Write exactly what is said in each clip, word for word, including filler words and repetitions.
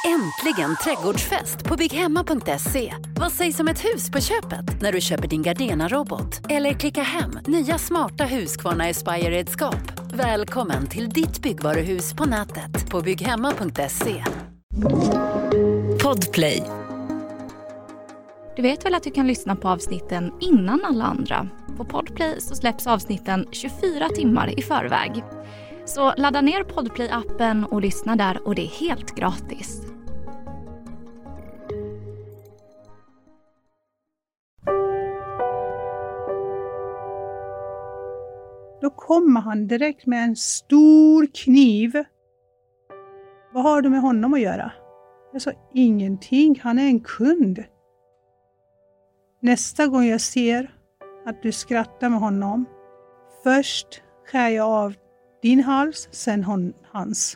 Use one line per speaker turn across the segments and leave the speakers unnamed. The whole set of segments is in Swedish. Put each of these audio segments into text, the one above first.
Äntligen trädgårdsfest på bygghemma punkt se. Vad sägs om ett hus på köpet när du köper din Gardena-robot? Eller klicka hem nya smarta Husqvarna Aspire-redskap. Välkommen till ditt byggvaruhus på nätet på bygghemma punkt se. Podplay.
Du vet väl att du kan lyssna på avsnitten innan alla andra? På Podplay så släpps avsnitten tjugofyra timmar i förväg. Så ladda ner Podplay-appen och lyssna där, och det är helt gratis.
Då kommer han direkt med en stor kniv. Vad har du med honom att göra? Jag sa ingenting, han är en kund. Nästa gång jag ser att du skrattar med honom, först skär jag av din hals, sen hon, hans.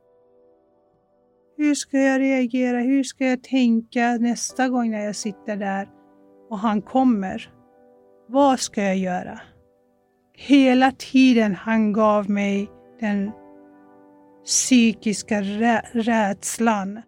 Hur ska jag reagera? Hur ska jag tänka nästa gång när jag sitter där och han kommer? Vad ska jag göra? Hela tiden han gav mig den psykiska rä- rädslan.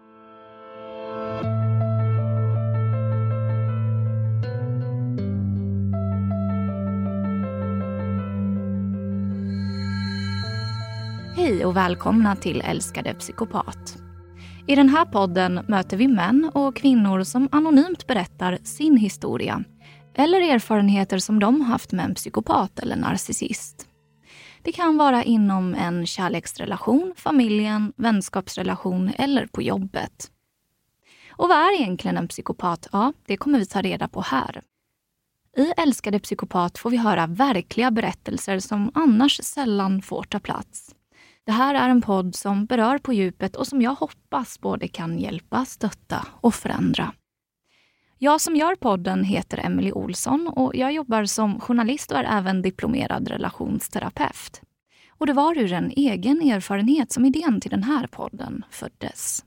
Hej och välkomna till Älskade psykopat. I den här podden möter vi män och kvinnor som anonymt berättar sin historia eller erfarenheter som de haft med en psykopat eller narcissist. Det kan vara inom en kärleksrelation, familjen, vänskapsrelation eller på jobbet. Och vad är egentligen en psykopat? Ja, det kommer vi ta reda på här. I Älskade psykopat får vi höra verkliga berättelser som annars sällan får ta plats. Det här är en podd som berör på djupet och som jag hoppas både kan hjälpa, stötta och förändra. Jag som gör podden heter Emily Olsson och jag jobbar som journalist och är även diplomerad relationsterapeut. Och det var ur en egen erfarenhet som idén till den här podden föddes.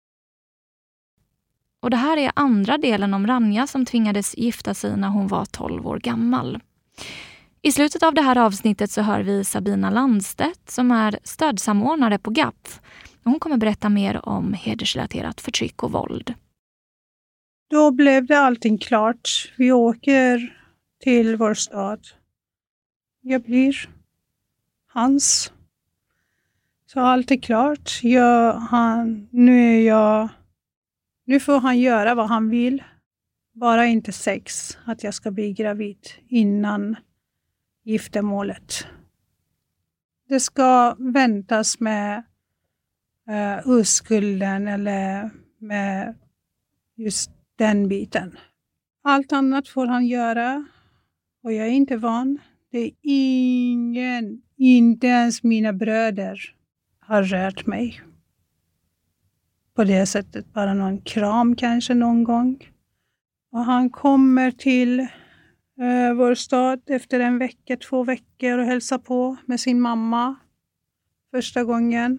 Och det här är andra delen om Ranja som tvingades gifta sig när hon var tolv år gammal. I slutet av det här avsnittet så hör vi Sabina Landstedt som är stödsamordnare på G A P. Hon kommer berätta mer om hedersrelaterat förtryck och våld.
Då blev det allting klart. Vi åker till vår stad. Jag blir hans. Så allt är klart. Jag, han, nu är jag... Nu får han göra vad han vill. Bara inte sex. Att jag ska bli gravid innan giftermålet. Det ska väntas med uh, uskulden eller med just den biten. Allt annat får han göra och jag är inte van. Det är ingen, inte ens mina bröder har rört mig. På det sättet, bara någon kram kanske någon gång. Och han kommer till uh, vår stad efter en vecka, två veckor och hälsar på med sin mamma första gången.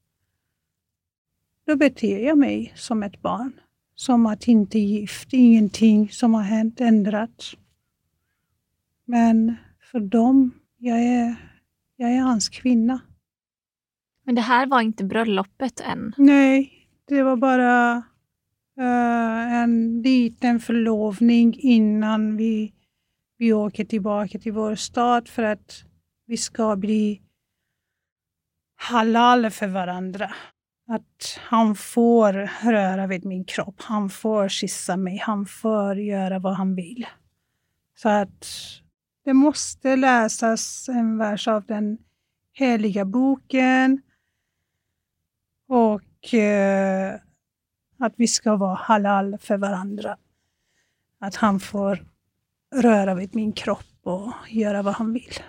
Då beter jag mig som ett barn. Som att inte är gift, ingenting som har hänt, ändrats. Men för dem, jag är, jag är hans kvinna.
Men det här var inte bröllopet än?
Nej, det var bara uh, en liten förlovning innan vi, vi åker tillbaka till vår stad för att vi ska bli halal för varandra. Att han får röra vid min kropp. Han får kyssa mig. Han får göra vad han vill. Så att det måste läsas en vers av den heliga boken. Och eh, att vi ska vara halal för varandra. Att han får röra vid min kropp och göra vad han vill.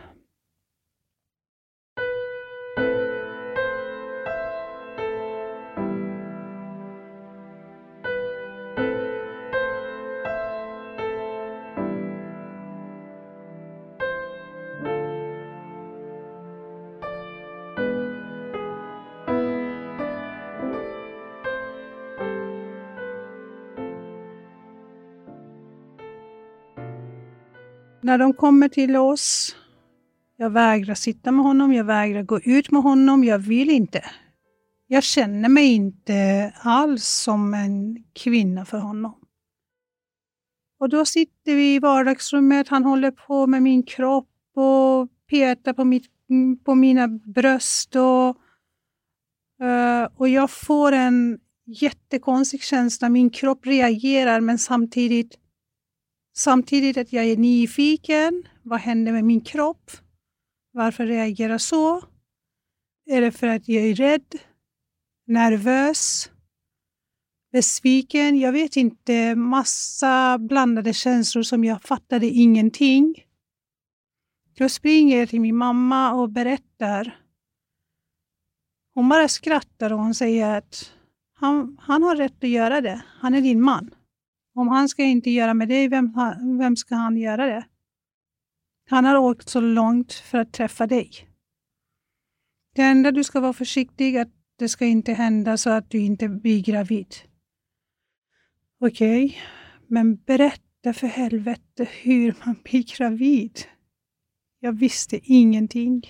När de kommer till oss, jag vägrar sitta med honom, jag vägrar gå ut med honom, jag vill inte. Jag känner mig inte alls som en kvinna för honom. Och då sitter vi i vardagsrummet, han håller på med min kropp och petar på, mitt, på mina bröst. Och, uh, och jag får en jättekonstig känsla, min kropp reagerar men samtidigt, samtidigt att jag är nyfiken. Vad händer med min kropp? Varför reagerar jag så? Är det för att jag är rädd? Nervös? Besviken? Jag vet inte. Massa blandade känslor som jag fattade ingenting. Då springer jag till min mamma och berättar. Hon bara skrattar och hon säger att han, han har rätt att göra det. Han är din man. Om han ska inte göra med dig, vem, vem ska han göra det? Han har åkt så långt för att träffa dig. Det enda du ska vara försiktig att det ska inte hända så att du inte blir gravid. Okej, okay, men berätta för helvete hur man blir gravid. Jag visste ingenting.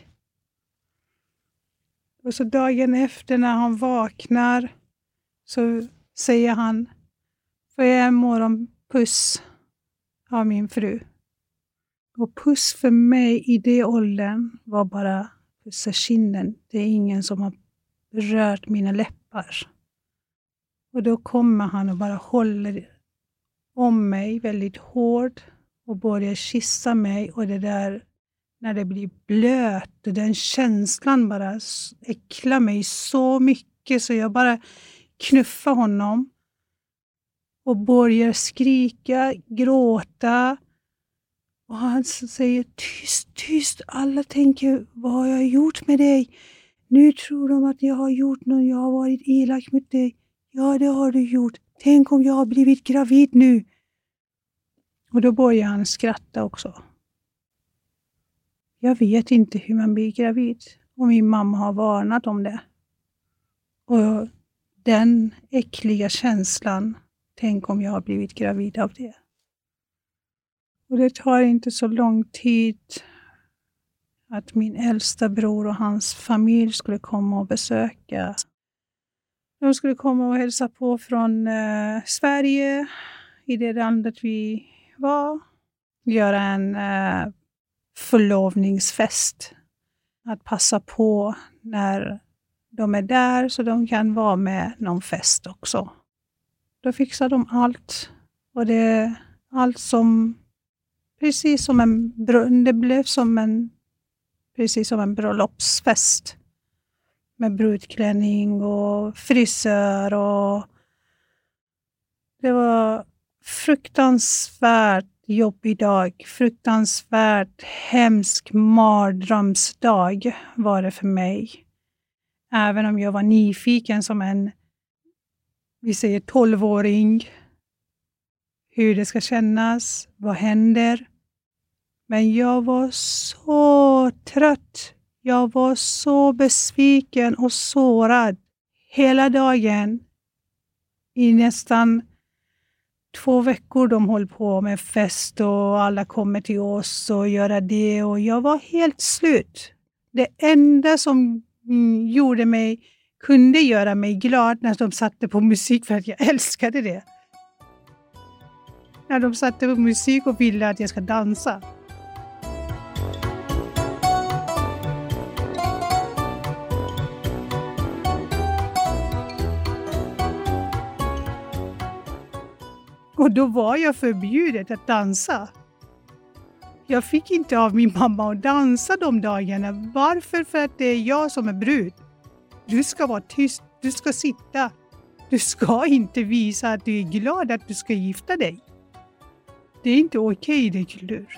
Och så dagen efter när han vaknar så säger han, får jag en morgonpuss av min fru. Och puss för mig i det åldern var bara pussa kinden. Det är ingen som har rört mina läppar. Och då kommer han och bara håller om mig väldigt hårt och börjar kyssa mig. Och det där, när det blir blöt, och den känslan bara äcklar mig så mycket så jag bara knuffar honom. Och börjar skrika, gråta. Och han säger, tyst, tyst, alla tänker, vad har jag gjort med dig? Nu tror de att jag har gjort något, jag har varit elak mot dig. Ja, det har du gjort. Tänk om jag har blivit gravid nu. Och då börjar han skratta också. Jag vet inte hur man blir gravid. Och min mamma har varnat om det. Och den äckliga känslan, tänk om jag har blivit gravid av det. Och det tar inte så lång tid att min äldsta bror och hans familj skulle komma och besöka. De skulle komma och hälsa på från eh, Sverige, i det landet vi var. Göra en eh, förlovningsfest. Att passa på när de är där så de kan vara med någon fest också. Då fixar de allt. Och det är allt som, precis som en, det blev som en, precis som en bröllopsfest. Med brudklänning och frisör och det var fruktansvärt jobbig dag. Fruktansvärt hemsk mardrömsdag var det för mig. Även om jag var nyfiken som en, vi säger tolvåring. Hur det ska kännas, vad händer. Men jag var så trött. Jag var så besviken och sårad hela dagen. I nästan två veckor de höll på med fest och alla kommer till oss och göra det. Och jag var helt slut. Det enda som mm, gjorde mig, kunde göra mig glad när de satte på musik, för att jag älskade det. När de satte på musik och ville att jag ska dansa. Och då var jag förbjudet att dansa. Jag fick inte av min mamma att dansa de dagarna. Varför? För att det är jag som är brud. Du ska vara tyst. Du ska sitta. Du ska inte visa att du är glad att du ska gifta dig. Det är inte okej i din kultur.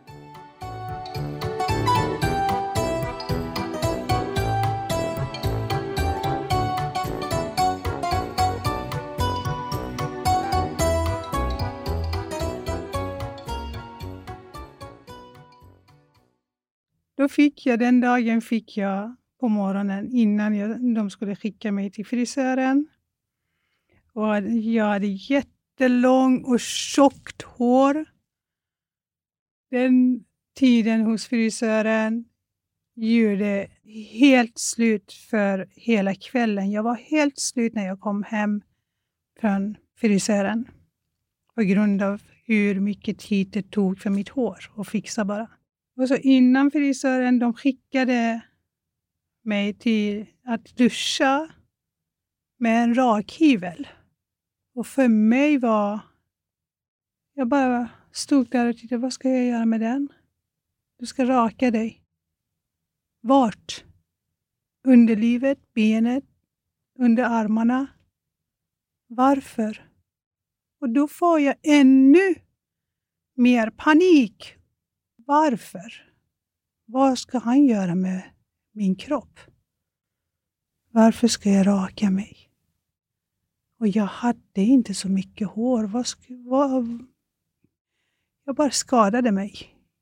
Då fick jag, den dagen fick jag på morgonen innan jag, de skulle skicka mig till frisören. Och jag hade jättelång och tjockt hår. Den tiden hos frisören, gjorde helt slut för hela kvällen. Jag var helt slut när jag kom hem från frisören. På grund av hur mycket tid det tog för mitt hår att fixa bara. Och så innan frisören, de skickade mig till att duscha med en rakhyvel. Och för mig var... Jag bara stod där och tittade, vad ska jag göra med den? Du ska raka dig. Vart? Underlivet, benet, under armarna. Varför? Och då får jag ännu mer panik. Varför? Vad ska han göra med min kropp? Varför ska jag raka mig? Och jag hade inte så mycket hår. Vad ska, vad? Jag bara skadade mig.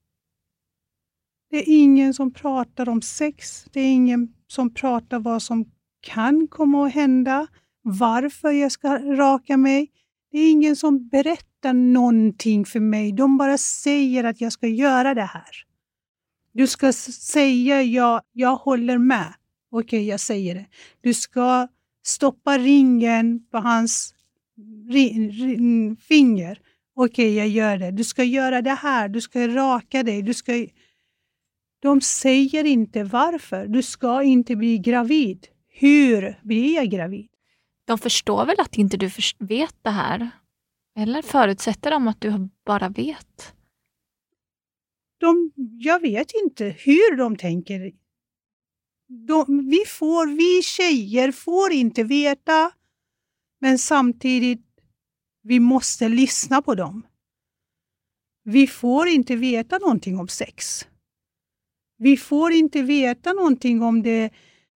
Det är ingen som pratar om sex. Det är ingen som pratar vad som kan komma att hända. Varför jag ska raka mig. Det är ingen som berättar någonting för mig. De bara säger att jag ska göra det här. Du ska säga ja, jag håller med. Okej, jag säger det. Du ska stoppa ringen på hans ri, ri, finger. Okej, jag gör det. Du ska göra det här. Du ska raka dig. Du ska... De säger inte varför. Du ska inte bli gravid. Hur blir jag gravid?
De förstår väl att inte du vet det här? Eller förutsätter de att du bara vet?
De, jag vet inte hur de tänker. De, vi, får, vi tjejer får inte veta. Men samtidigt, vi måste lyssna på dem. Vi får inte veta någonting om sex. Vi får inte veta någonting om det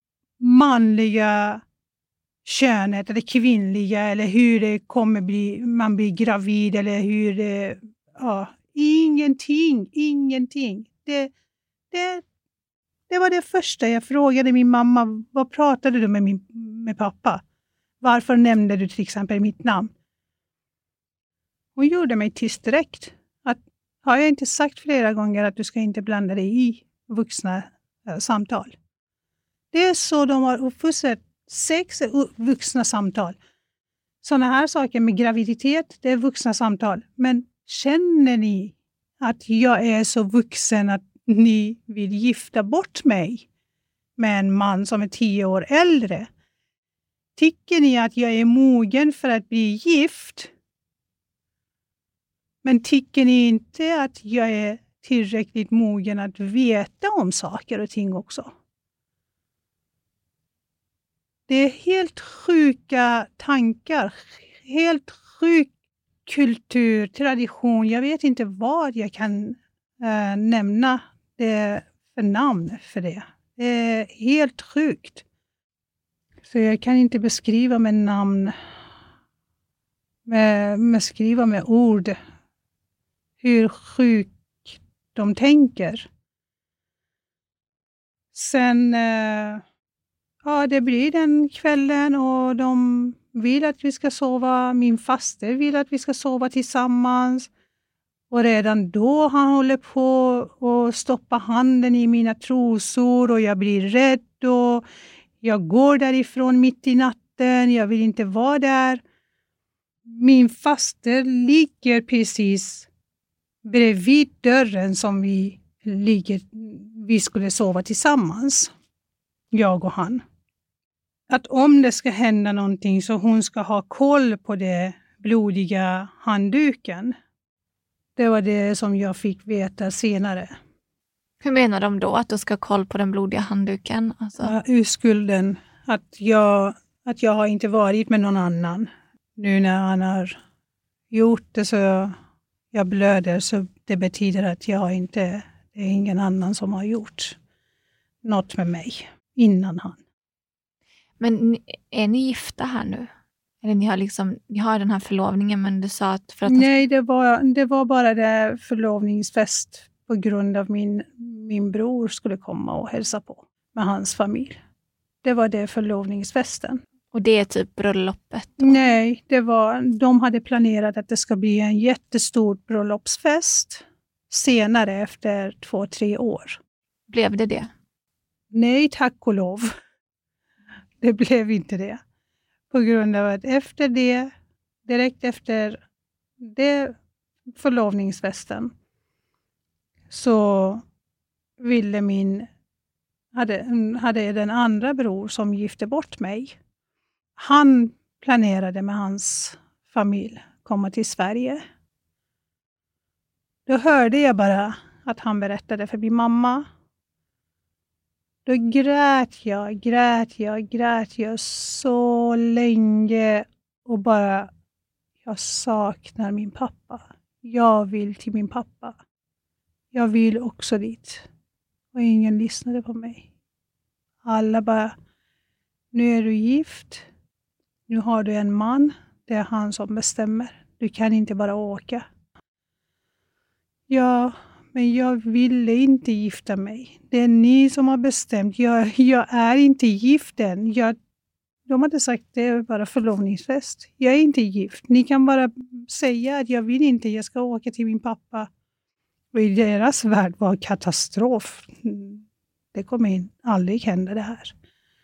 manliga könet eller kvinnliga eller hur det kommer bli, man blir gravid eller hur det, ja, ingenting, ingenting. Det, det, det var det första jag frågade min mamma, vad pratade du med, min, med pappa? Varför nämnde du till exempel mitt namn? Hon gjorde mig tyst direkt. Att, har jag inte sagt flera gånger att du ska inte blanda dig i vuxna äh, samtal? Det är så de har uppfostrat. Sex är vuxna samtal. Sådana här saker med graviditet, det är vuxna samtal. Men känner ni att jag är så vuxen att ni vill gifta bort mig med en man som är tio år äldre? Tycker ni att jag är mogen för att bli gift? Men tycker ni inte att jag är tillräckligt mogen att veta om saker och ting också? Det är helt sjuka tankar, helt sjuk kultur, tradition. Jag vet inte vad jag kan äh, nämna det för namn för det. Det är helt sjukt. Så jag kan inte beskriva med namn, med, med skriva med ord hur sjukt de tänker. Sen... Äh, Ja, det blir den kvällen och de vill att vi ska sova. Min faster vill att vi ska sova tillsammans. Och redan då han håller på att stoppa handen i mina trosor och jag blir rädd och jag går därifrån mitt i natten. Jag vill inte vara där. Min faster ligger precis bredvid dörren som vi ligger. Vi skulle sova tillsammans. Jag och han. Att om det ska hända någonting så hon ska ha koll på det blodiga handduken. Det var det som jag fick veta senare.
Hur menar de då att du ska ha koll på den blodiga handduken? Alltså...
Ja, urskulden. Att jag, att jag har inte varit med någon annan. Nu när han har gjort det så jag blöder så det betyder att jag inte, det är ingen annan som har gjort något med mig innan han.
Men är ni gifta här nu? Eller ni har liksom, ni har den här förlovningen men du sa att... För att
Nej, det var, det var bara det förlovningsfest på grund av min, min bror skulle komma och hälsa på med hans familj. Det var det förlovningsfesten.
Och det är typ bröllopet då?
Nej, det var, de hade planerat att det ska bli en jättestor bröllopsfest senare efter två, tre år.
Blev det det?
nej, tack och lov. Det blev inte det. På grund av att efter det, direkt efter det förlovningsfesten, så ville min, hade, hade den andra bror som gifte bort mig. Han planerade med hans familj komma till Sverige. Då hörde jag bara att han berättade för min mamma. Då grät jag, grät jag, grät jag så länge och bara, jag saknar min pappa. Jag vill till min pappa. Jag vill också dit. Och ingen lyssnade på mig. Alla bara, nu är du gift. Nu har du en man. Det är han som bestämmer. Du kan inte bara åka. Ja, men jag ville inte gifta mig. Det är ni som har bestämt. Jag, jag är inte gift än. Jag, de hade sagt det är bara förlovningsfest. Jag är inte gift. Ni kan bara säga att jag vill inte. Jag ska åka till min pappa. Och i deras värld var katastrof. Det kommer aldrig hända det här.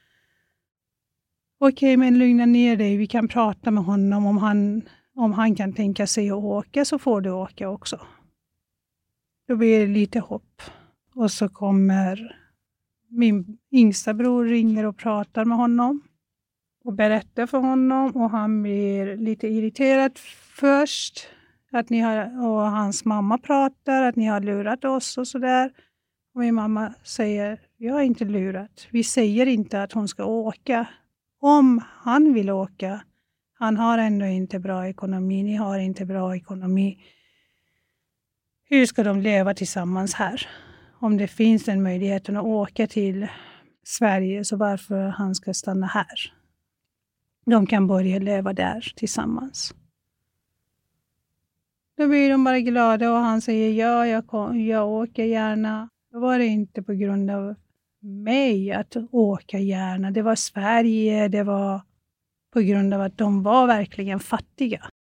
Okej, men lugna ner dig. Vi kan prata med honom. Om han, om han kan tänka sig att åka så får du åka också. Då blir det lite hopp. Och så kommer min yngsta bror ringer och pratar med honom. Och berättar för honom. Och han blir lite irriterad först. Att ni har, och hans mamma pratar. Att ni har lurat oss och sådär. Och min mamma säger, vi har inte lurat. Vi säger inte att hon ska åka. Om han vill åka. Han har ändå inte bra ekonomi. Ni har inte bra ekonomi. Hur ska de leva tillsammans här? Om det finns en möjlighet att åka till Sverige, så varför han ska stanna här? De kan börja leva där tillsammans. Då blir de bara glada och han säger ja, jag, kom, jag åker gärna. Då var det inte på grund av mig att åka gärna. Det var Sverige, det var på grund av att de var verkligen fattiga.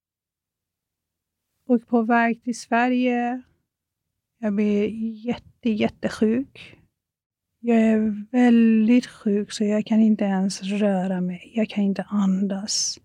Och på väg till Sverige, jag blir jätte, jättesjuk. Jag är väldigt sjuk så jag kan inte ens röra mig. Jag kan inte andas.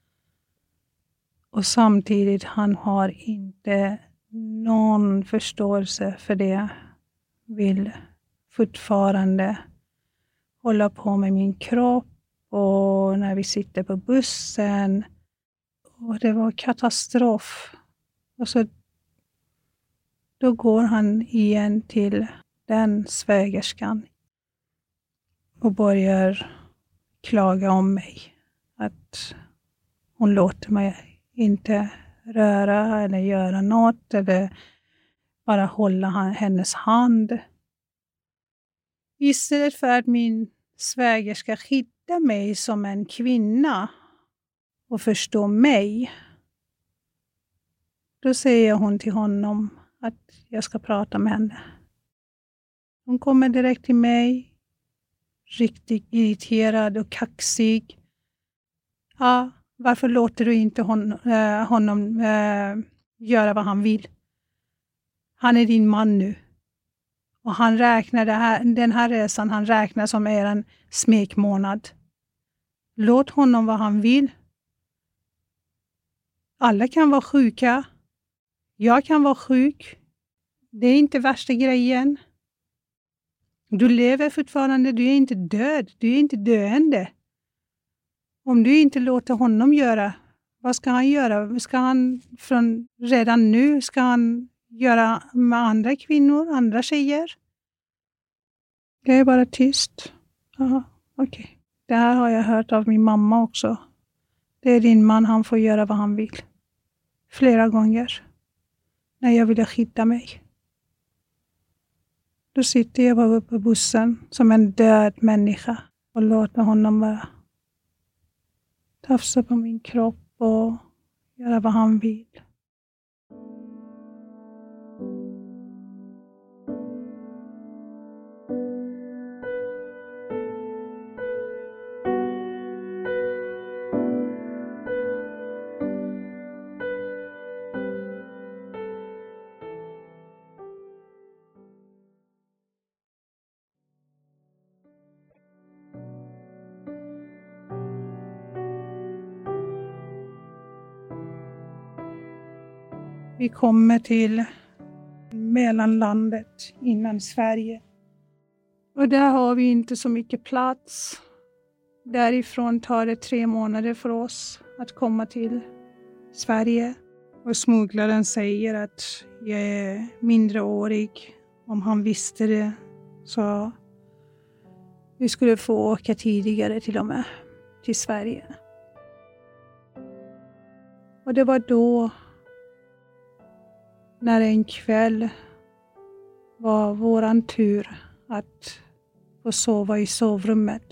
Och samtidigt han har inte någon förståelse för det. Vill fortfarande hålla på med min kropp. Och när vi sitter på bussen. Och det var katastrof. Och så då går han igen till den svägerskan och börjar klaga om mig. Att hon låter mig inte röra eller göra något eller bara hålla hennes hand. Istället för att min svägerska skydda mig som en kvinna och förstå mig. Då säger hon till honom att jag ska prata med henne. Hon kommer direkt till mig. Riktigt irriterad och kaxig. Ja, varför låter du inte hon, äh, honom äh, göra vad han vill? Han är din man nu. Och han räknar det här, den här resan han räknar som är en smekmånad. Låt honom vad han vill. Alla kan vara sjuka. Jag kan vara sjuk. Det är inte värsta grejen. Du lever fortfarande. Du är inte död. Du är inte döende. Om du inte låter honom göra, vad ska han göra? Ska han från redan nu ska han göra med andra kvinnor, andra tjejer? Det är bara tyst. Aha, okej. Okay. Det här har jag hört av min mamma också. Det är din man, han får göra vad han vill. Flera gånger. När jag ville skydda mig. Då sitter jag bara på bussen som en död människa. Och låter honom bara tafsa på min kropp och göra vad han vill. Vi kommer till mellanlandet innan Sverige. Och där har vi inte så mycket plats. Därifrån tar det tre månader för oss att komma till Sverige. Och smugglaren säger att jag är mindreårig. Om han visste det så vi skulle få åka tidigare till och med till Sverige. Och det var då när en kväll var våran tur att få sova i sovrummet.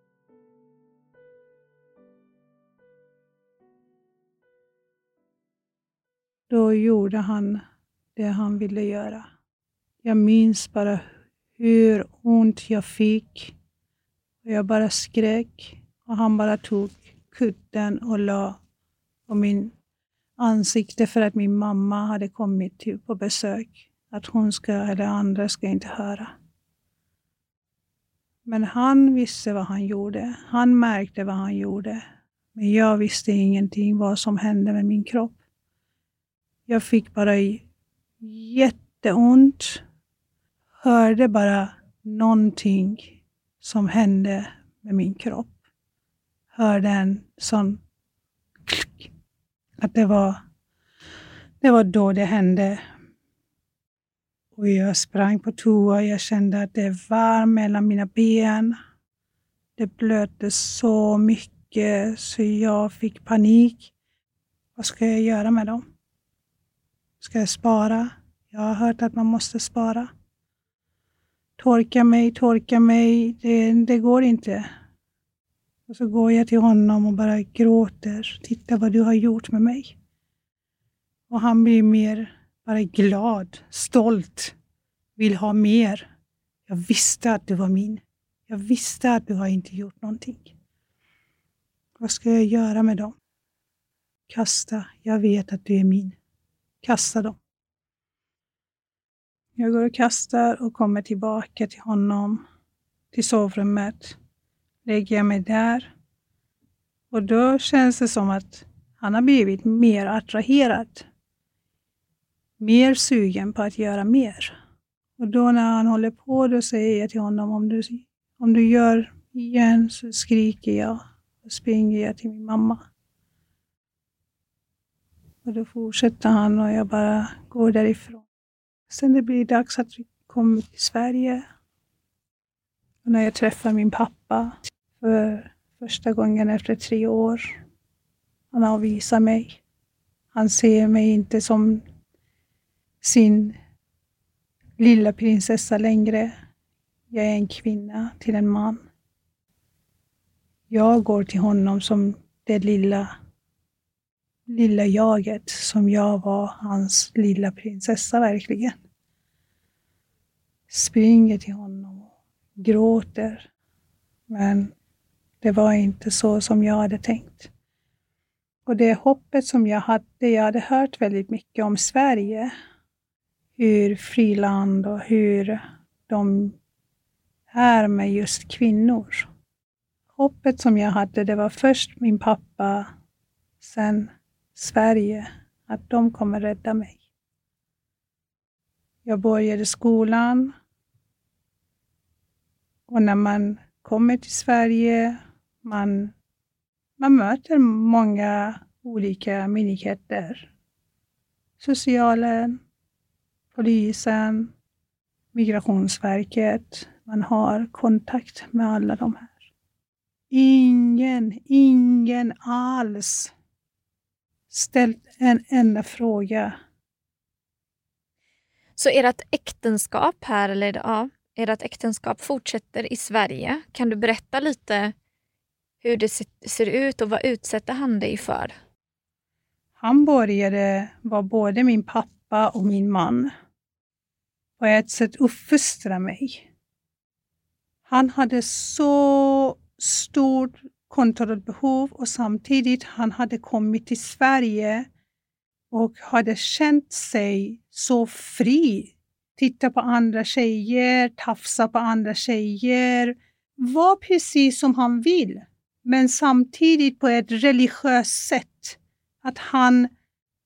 Då gjorde han det han ville göra. Jag minns bara hur ont jag fick. Och jag bara skrek. Och han bara tog kudden och la på min ansikte för att min mamma hade kommit till på besök. Att hon ska eller andra ska inte höra. Men han visste vad han gjorde. Han märkte vad han gjorde. Men jag visste ingenting vad som hände med min kropp. Jag fick bara jätteont. Hörde bara någonting som hände med min kropp. Hörde en sån klick. Att det var, det var då det hände. Och jag sprang på toa. Jag kände att det var mellan mina ben. Det blödde så mycket så jag fick panik. Vad ska jag göra med dem? Ska jag spara? Jag har hört att man måste spara. Torka mig, torka mig. Det, det går inte. Och så går jag till honom och bara gråter. Titta vad du har gjort med mig. Och han blir mer bara glad, stolt. Vill ha mer. Jag visste att du var min. Jag visste att du har inte gjort någonting. Vad ska jag göra med dem? Kasta. Jag vet att du är min. Kasta dem. Jag går och kastar och kommer tillbaka till honom. Till sovrummet. Lägger jag mig där. Och då känns det som att han har blivit mer attraherad. Mer sugen på att göra mer. Och då när han håller på då säger jag till honom. Om du, om du gör igen så skriker jag. Och springer jag till min mamma. Och då fortsätter han och jag bara går därifrån. Sen det blir dags att vi kommer till Sverige. Och när jag träffar min pappa för första gången efter tre år. Han avvisar mig. Han ser mig inte som sin lilla prinsessa längre. Jag är en kvinna till en man. Jag går till honom som det lilla lilla jaget som jag var hans lilla prinsessa verkligen. Springer till honom och gråter. Men det var inte så som jag hade tänkt. Och det hoppet som jag hade, jag hade hört väldigt mycket om Sverige. Hur friland och hur de är med just kvinnor. Hoppet som jag hade, det var först min pappa, sen Sverige, att de kommer rädda mig. Jag började skolan. Och när man kommer till Sverige, man, man möter många olika myndigheter. Socialen, polisen, Migrationsverket. Man har kontakt med alla de här. Ingen, ingen alls ställt en enda fråga.
Så ert äktenskap här, eller ja, ert äktenskap fortsätter i Sverige. Kan du berätta lite hur det ser ut och vad utsätter han dig för?
Han började vara både min pappa och min man. På ett sätt uppfostra mig. Han hade så stort kontrollbehov och samtidigt han hade kommit till Sverige och hade känt sig så fri. Titta på andra tjejer, tafsa på andra tjejer. Var precis som han vill. Men samtidigt på ett religiöst sätt. Att han,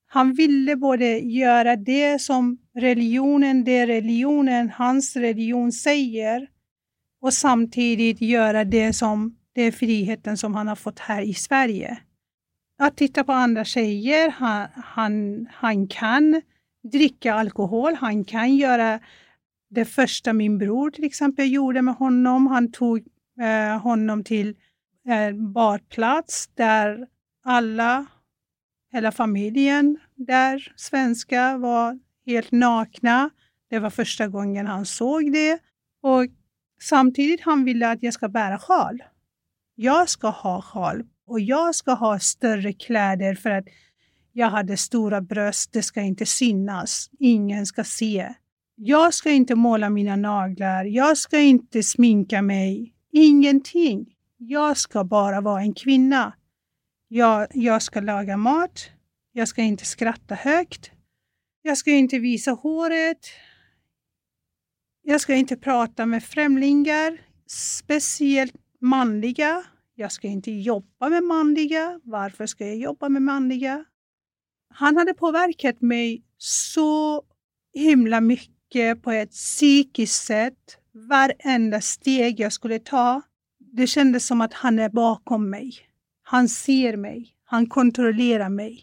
Han ville både göra det som religionen, det religionen, hans religion säger, och samtidigt göra det som det är friheten som han har fått här i Sverige. Att titta på andra tjejer, han, han, han kan dricka alkohol, han kan göra det första min bror till exempel gjorde med honom. Han tog eh, honom till en eh, badplats där alla, hela familjen där, svenska, var helt nakna. Det var första gången han såg det. Och samtidigt han ville att jag ska bära sjal. Jag ska ha sjal och jag ska ha större kläder för att jag hade stora bröst. Det ska inte synas. Ingen ska se. Jag ska inte måla mina naglar. Jag ska inte sminka mig. Ingenting. Jag ska bara vara en kvinna. Jag, jag ska laga mat. Jag ska inte skratta högt. Jag ska inte visa håret. Jag ska inte prata med främlingar. Speciellt manliga. Jag ska inte jobba med manliga. Varför ska jag jobba med manliga? Han hade påverkat mig så himla mycket på ett psykiskt sätt. Varenda steg jag skulle ta. Det kändes som att han är bakom mig. Han ser mig. Han kontrollerar mig.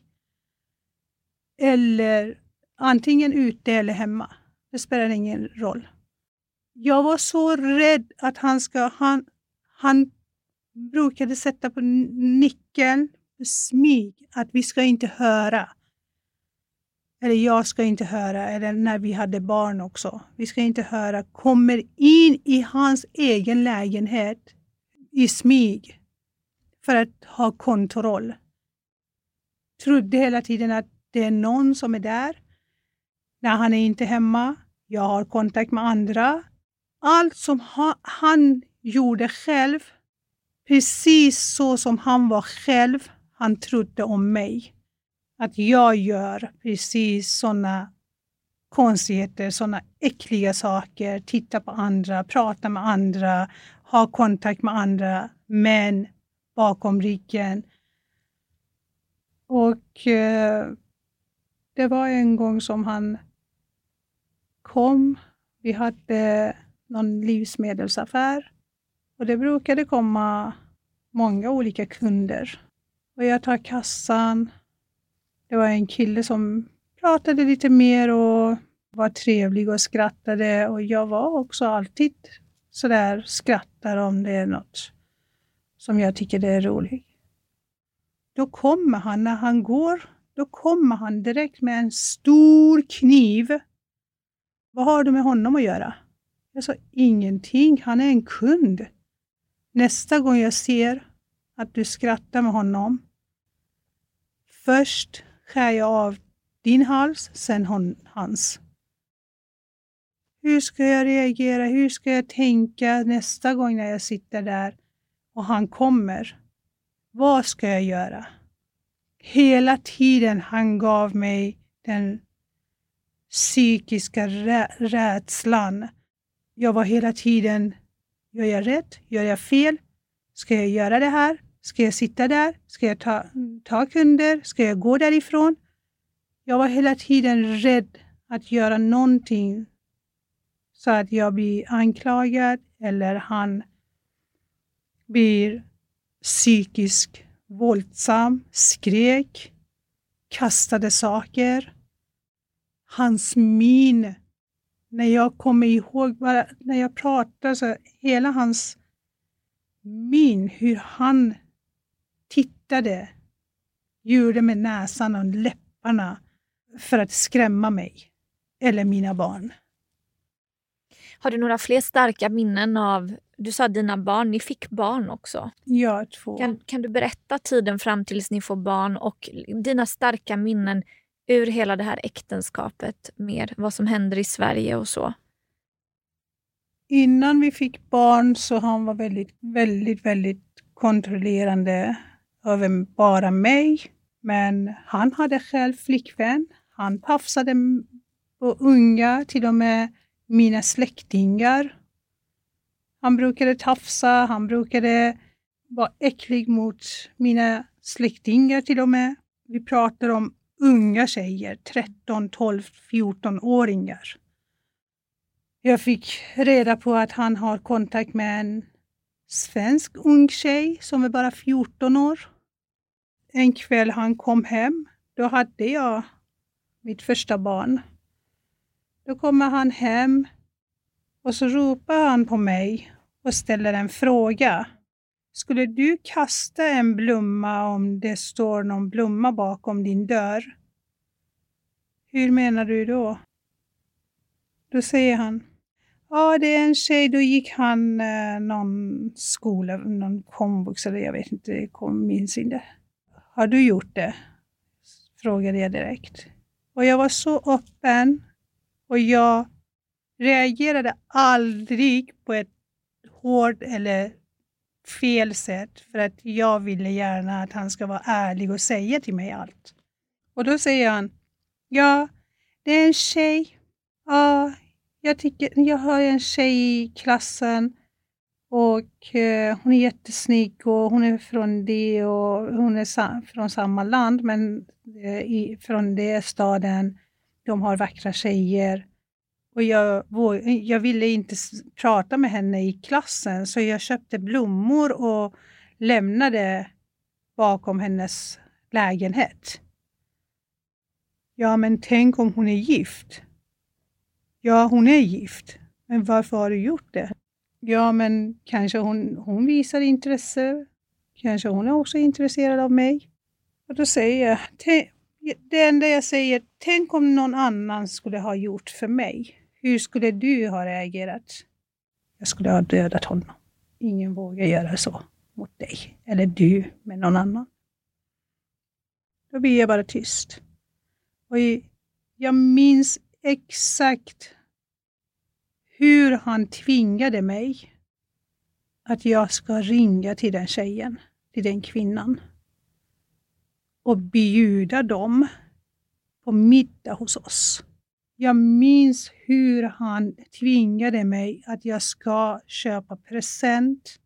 Eller antingen ute eller hemma. Det spelar ingen roll. Jag var så rädd att han ska... Han, han brukade sätta på nyckeln, smyg, att vi ska inte höra. Eller jag ska inte höra, eller när vi hade barn också. Vi ska inte höra, kommer in i hans egen lägenhet i smyg för att ha kontroll. Trodde hela tiden att det är någon som är där. När han är inte hemma, jag har kontakt med andra. Allt som ha, han gjorde själv, precis så som han var själv, han trodde om mig. Att jag gör precis sådana konstigheter, sådana äckliga saker. Titta på andra, prata med andra, ha kontakt med andra män bakom ryggen. Och eh, det var en gång som han kom. Vi hade någon livsmedelsaffär. Och det brukade komma många olika kunder. Och jag tar kassan. Det var en kille som pratade lite mer och var trevlig och skrattade. Och jag var också alltid sådär, skrattar om det är något som jag tycker det är roligt. Då kommer han, när han går, då kommer han direkt med en stor kniv. Vad har du med honom att göra? Jag sa ingenting, han är en kund. Nästa gång jag ser att du skrattar med honom, först skär jag av din hals, sen hon, hans. Hur ska jag reagera? Hur ska jag tänka nästa gång när jag sitter där och han kommer? Vad ska jag göra? Hela tiden han gav mig den psykiska rä- rädslan. Jag var hela tiden, gör jag rätt? Gör jag fel? Ska jag göra det här? Ska jag sitta där? Ska jag ta, ta kunder? Ska jag gå därifrån? Jag var hela tiden rädd att göra någonting så att jag blir anklagad eller han blir psykiskt våldsam, skrek, kastade saker. Hans min, när jag kommer ihåg, bara när jag pratar så hela hans min, hur han tittade, gjorde med näsan och läpparna för att skrämma mig eller mina barn.
Har du några fler starka minnen av, du sa dina barn, ni fick barn också?
Ja, två.
Kan, kan du berätta tiden fram tills ni får barn och dina starka minnen ur hela det här äktenskapet med vad som händer i Sverige och så?
Innan vi fick barn så han var väldigt, väldigt, väldigt kontrollerande över bara mig. Men han hade själv flickvän. Han tafsade på unga, till och med mina släktingar. Han brukade tafsa, han brukade vara äcklig mot mina släktingar till och med. Vi pratar om unga tjejer, tretton, tolv, fjorton-åringar. Jag fick reda på att han har kontakt med en svensk ung tjej som är bara fjorton år. En kväll han kom hem, då hade jag mitt första barn. Då kommer han hem och så ropar han på mig och ställer en fråga. Skulle du kasta en blomma om det står någon blomma bakom din dörr? Hur menar du då? Då säger han, ja det är en tjej, då gick han eh, någon skola, någon komvux eller jag vet inte, jag minns inte. Har du gjort det? Frågade jag direkt. Och jag var så öppen och jag reagerade aldrig på ett hårt eller fel sätt för att jag ville gärna att han ska vara ärlig och säga till mig allt. Och då säger han, ja det är en tjej. Ja, jag tycker jag har en tjej i klassen och eh, hon är jättesnygg och hon är från det och hon är sa- från samma land men eh, i, från det staden. De har vackra tjejer. Och jag, jag ville inte prata med henne i klassen så jag köpte blommor och lämnade bakom hennes lägenhet. Ja, men tänk om hon är gift. Ja, hon är gift. Men varför har du gjort det? Ja, men kanske hon, hon visar intresse. Kanske hon är också intresserad av mig. Och då säger jag, det enda jag säger, tänk om någon annan skulle ha gjort för mig. Hur skulle du ha reagerat? Jag skulle ha dödat honom. Ingen vågar göra så mot dig. Eller du med någon annan. Då blir jag bara tyst. Och jag minns exakt hur han tvingade mig att jag ska ringa till den tjejen, till den kvinnan. Och bjuda dem på middag hos oss. Jag minns hur han tvingade mig att jag ska köpa present,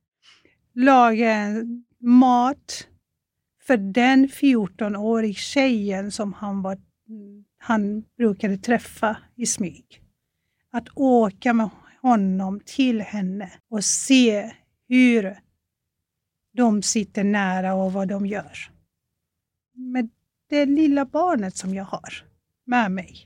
laga mat för den fjorton-årig tjejen som han, var, han brukade träffa i smyg. Att åka med honom till henne och se hur de sitter nära och vad de gör. Med det lilla barnet som jag har med mig.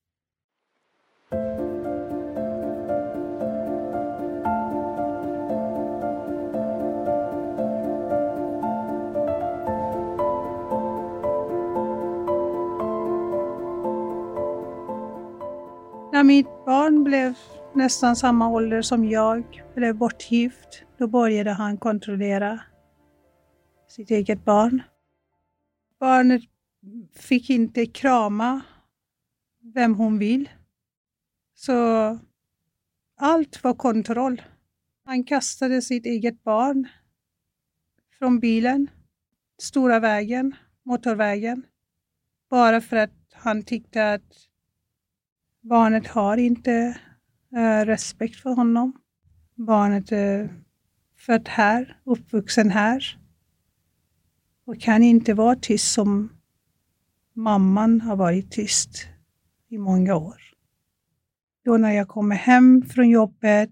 När mitt barn blev nästan samma ålder som jag, blev bortgift, då började han kontrollera sitt eget barn. Barnet fick inte krama vem hon vill. Så allt var kontroll. Han kastade sitt eget barn från bilen, stora vägen, motorvägen. Bara för att han tyckte att barnet har inte äh, respekt för honom. Barnet är född här, uppvuxen här. Och kan inte vara tyst som mamman har varit tyst i många år. Då när jag kommer hem från jobbet,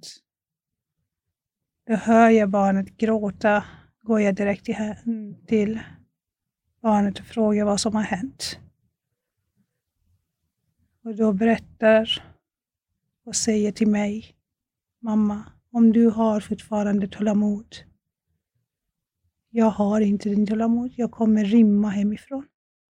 då hör jag barnet gråta. Går jag direkt till barnet och frågar vad som har hänt. Och då berättar och säger till mig, mamma, om du har fortfarande tålamod. Jag har inte din tålamod, jag kommer rymma hemifrån.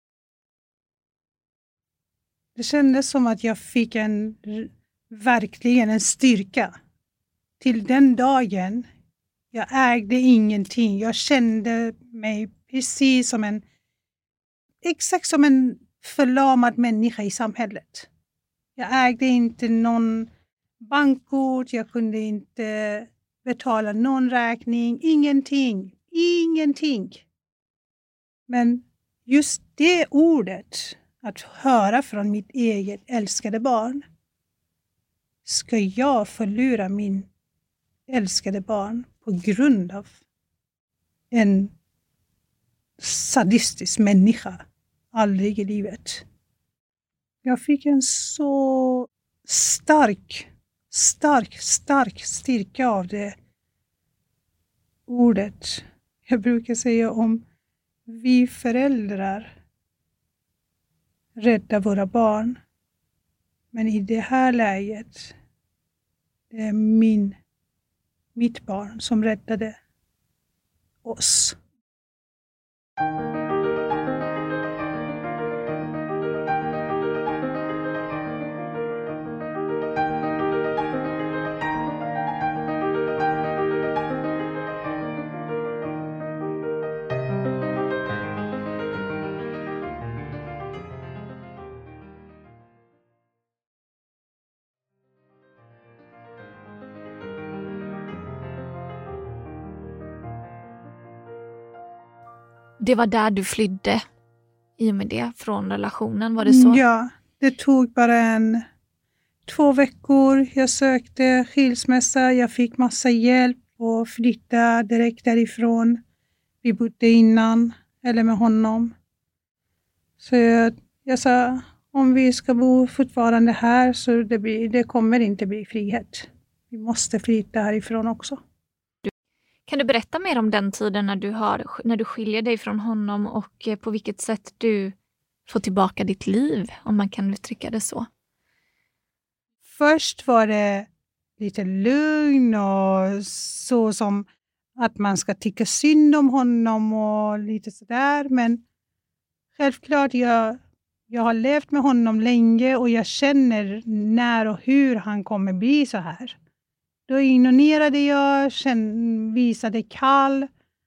Det kändes som att jag fick en, verkligen en styrka. Till den dagen, jag ägde ingenting. Jag kände mig precis som en, exakt som en förlamad människa i samhället. Jag ägde inte någon bankkort, jag kunde inte betala någon räkning, ingenting, ingenting. Men just det ordet, att höra från mitt eget älskade barn, ska jag förlora min älskade barn på grund av en sadistisk människa aldrig i livet. Jag fick en så stark, stark, stark styrka av det ordet. Jag brukar säga om vi föräldrar räddar våra barn. Men i det här läget, det är min, mitt barn som räddade oss.
Det var där du flydde i och med det från relationen, var det så?
Ja, det tog bara en två veckor. Jag sökte skilsmässa, jag fick massa hjälp och flytta direkt därifrån. Vi bodde innan, eller med honom. Så jag, jag sa, om vi ska bo fortfarande här så det, blir, det kommer inte bli frihet. Vi måste flytta härifrån också.
Kan du berätta mer om den tiden när du, har, när du skiljer dig från honom och på vilket sätt du får tillbaka ditt liv, om man kan uttrycka det så?
Först var det lite lugn och så som att man ska tycka synd om honom och lite sådär. Men självklart, jag, jag har levt med honom länge och jag känner när och hur han kommer bli så här. Då ignorerade jag, kände, visade kall.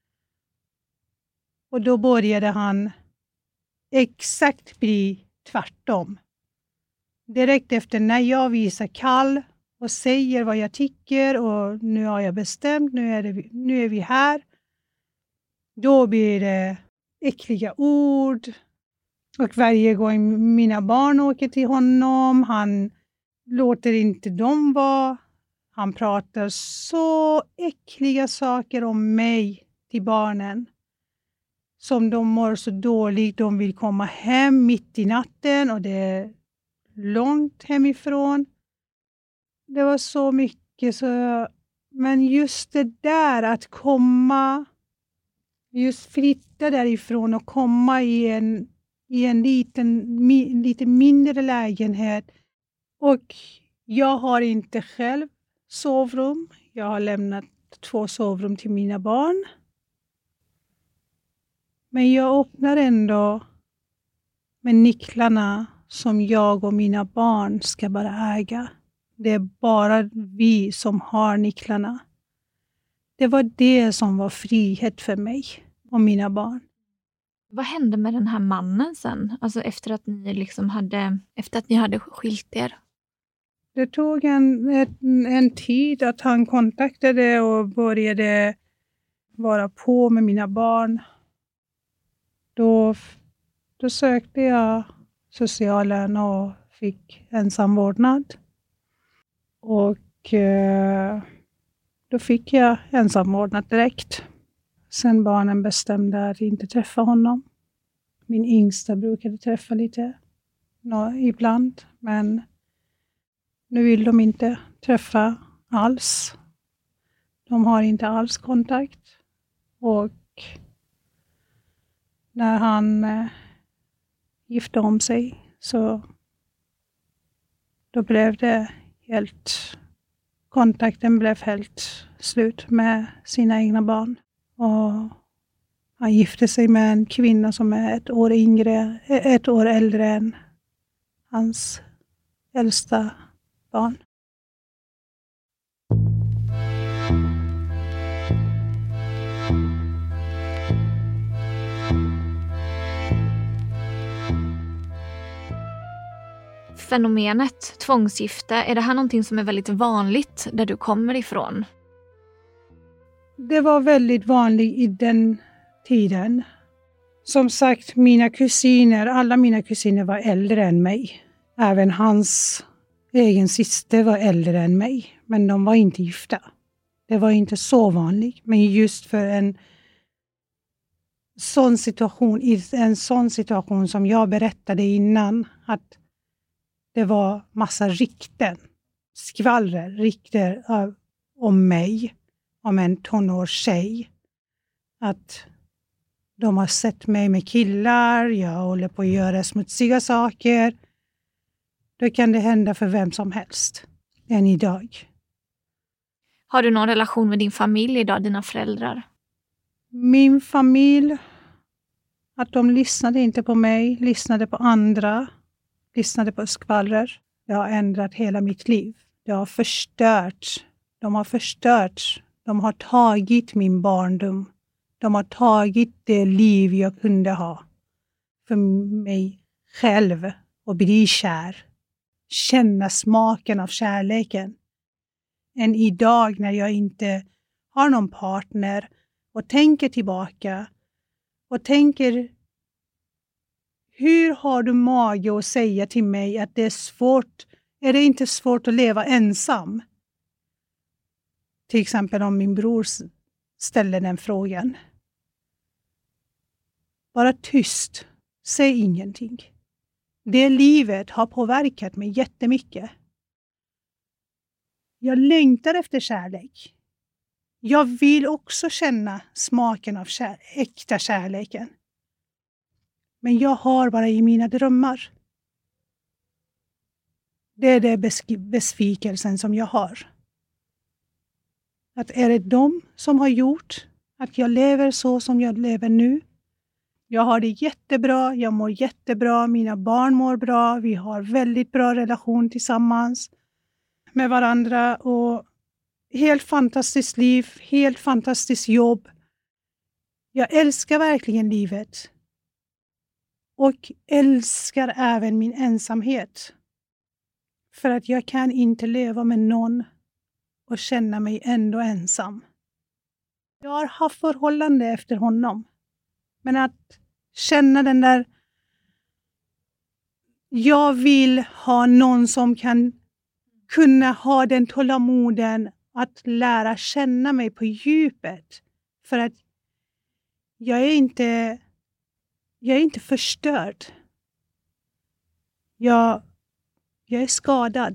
Och då började han exakt bli tvärtom. Direkt efter när jag visar kall och säger vad jag tycker och nu har jag bestämt, nu är, det, nu är vi här. Då blir det äckliga ord. Och varje gång mina barn åker till honom, han låter inte dem vara. Han pratar så äckliga saker om mig till barnen. Som de mår så dåligt. De vill komma hem mitt i natten och det är långt hemifrån. Det var så mycket. Så, men just det där att komma, just flytta därifrån och komma i en, i en liten, mi, lite mindre lägenhet. Och jag har inte själv sovrum. Jag har lämnat två sovrum till mina barn. Men jag öppnar ändå med nycklarna som jag och mina barn ska bara äga. Det är bara vi som har nycklarna. Det var det som var frihet för mig och mina barn.
Vad hände med den här mannen sen? Alltså efter att ni liksom hade, efter att ni hade skilt er?
Det tog en, en, en tid att han kontaktade och började vara på med mina barn. Då, då sökte jag socialen och fick ensamvårdnad. Och eh, då fick jag ensamvårdnad direkt. Sen barnen bestämde att inte träffa honom. Min yngsta brukade träffa lite no, ibland, men nu vill de inte träffa alls. De har inte alls kontakt. Och när han eh, gifte om sig så då blev det helt, kontakten blev helt slut med sina egna barn. Och han gifte sig med en kvinna som är ett år yngre, ett år äldre än hans äldsta barn.
Fenomenet tvångsgifte, är det här någonting som är väldigt vanligt där du kommer ifrån?
Det var väldigt vanligt i den tiden. Som sagt, mina kusiner, alla mina kusiner var äldre än mig. Även hans egen syster var äldre än mig. Men de var inte gifta. Det var inte så vanligt. Men just för en sån situation, i en sån situation som jag berättade innan, att det var massa rykten, skvallrer, rykten av, om mig, om en tonårstjej. Att de har sett mig med killar, jag håller på att göra smutsiga saker. Då kan det hända för vem som helst, än idag.
Har du någon relation med din familj idag, dina föräldrar?
Min familj, att de lyssnade inte på mig, lyssnade på andra, lyssnade på skvallrer. Det har ändrat hela mitt liv. Det har förstört. De har förstört. De har tagit min barndom. De har tagit det liv jag kunde ha för mig själv och bli kär. Känna smaken av kärleken. Än idag när jag inte har någon partner och tänker tillbaka och tänker, hur har du mage att säga till mig att det är svårt, är det inte svårt att leva ensam? Till exempel om min bror ställer den frågan. Bara tyst, säg ingenting. Det livet har påverkat mig jättemycket. Jag längtar efter kärlek. Jag vill också känna smaken av kär, äkta kärleken. Men jag har bara i mina drömmar. Det är det besk- besvikelsen som jag har. Att är det de som har gjort att jag lever så som jag lever nu? Jag har det jättebra, jag mår jättebra, mina barn mår bra, vi har väldigt bra relation tillsammans med varandra och helt fantastiskt liv, helt fantastiskt jobb. Jag älskar verkligen livet och älskar även min ensamhet. För att jag kan inte leva med någon och känna mig ändå ensam. Jag har haft förhållande efter honom, men att känna den där, jag vill ha någon som kan kunna ha den tålamoden att lära känna mig på djupet. För att jag är inte, jag är inte förstörd. Jag, jag är skadad.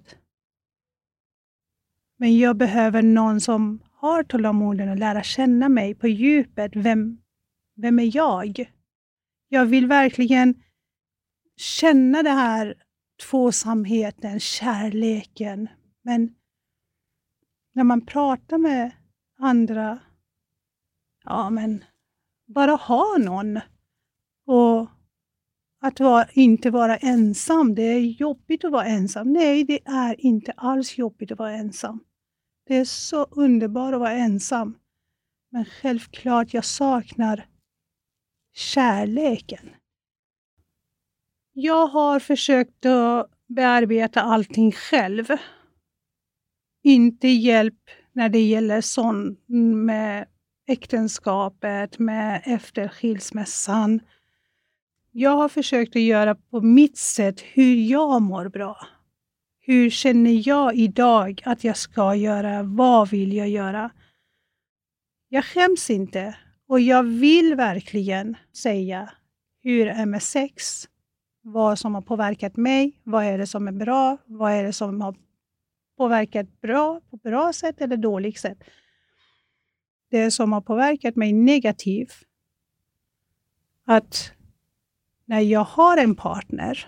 Men jag behöver någon som har tålamoden att lära känna mig på djupet. Vem, vem är jag? Jag vill verkligen känna det här tvåsamheten, kärleken. Men när man pratar med andra, ja men bara ha någon. Och att vara, inte vara ensam, det är jobbigt att vara ensam. Nej, det är inte alls jobbigt att vara ensam. Det är så underbart att vara ensam. Men självklart jag saknar kärleken. Jag har försökt att bearbeta allting själv. Inte hjälp när det gäller sånt med äktenskapet, med efter skilsmässan. Jag har försökt att göra på mitt sätt hur jag mår bra. Hur känner jag idag att jag ska göra? Vad vill jag göra? Jag skäms inte. Och jag vill verkligen säga hur det är med sex. Vad som har påverkat mig. Vad är det som är bra? Vad är det som har påverkat bra på bra sätt eller dåligt sätt? Det som har påverkat mig negativt. Att när jag har en partner.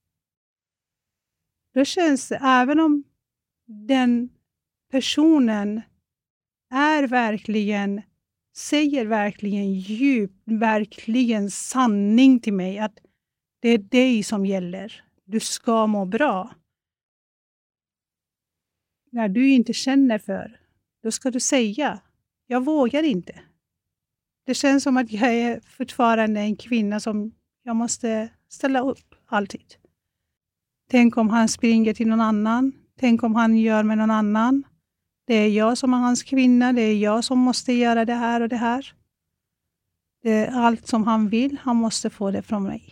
Då känns det, även om den personen är verkligen, säger verkligen djup, verkligen sanning till mig. Att det är dig som gäller. Du ska må bra. När du inte känner för, då ska du säga, jag vågar inte. Det känns som att jag är fortfarande en kvinna som jag måste ställa upp alltid. Tänk om han springer till någon annan. Tänk om han gör med någon annan. Det är jag som är hans kvinna. Det är jag som måste göra det här och det här. Det är allt som han vill. Han måste få det från mig.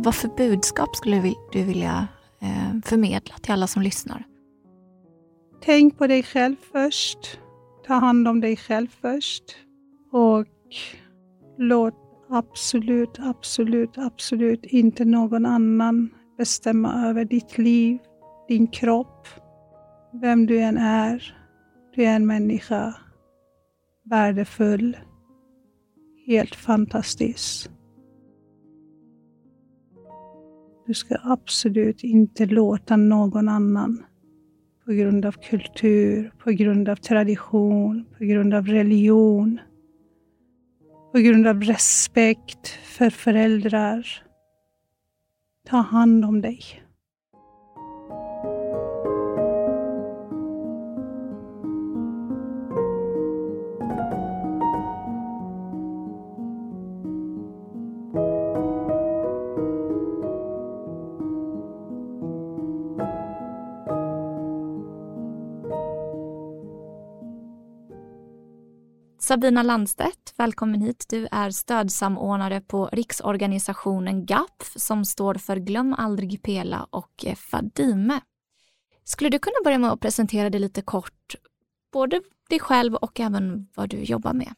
vad för budskap skulle du vilja eh, förmedla till alla som lyssnar?
Tänk på dig själv först. Ta hand om dig själv först. Och låt absolut, absolut, absolut inte någon annan bestämma över ditt liv, din kropp, vem du än är. Du är en människa, värdefull, helt fantastisk. Du ska absolut inte låta någon annan på grund av kultur, på grund av tradition, på grund av religion, på grund av respekt för föräldrar. Ta hand om dig.
Sabina Landstedt, välkommen hit. Du är stödsamordnare på riksorganisationen G A P F som står för Glöm aldrig Pela och Fadime. Skulle du kunna börja med att presentera dig lite kort, både dig själv och även vad du jobbar med?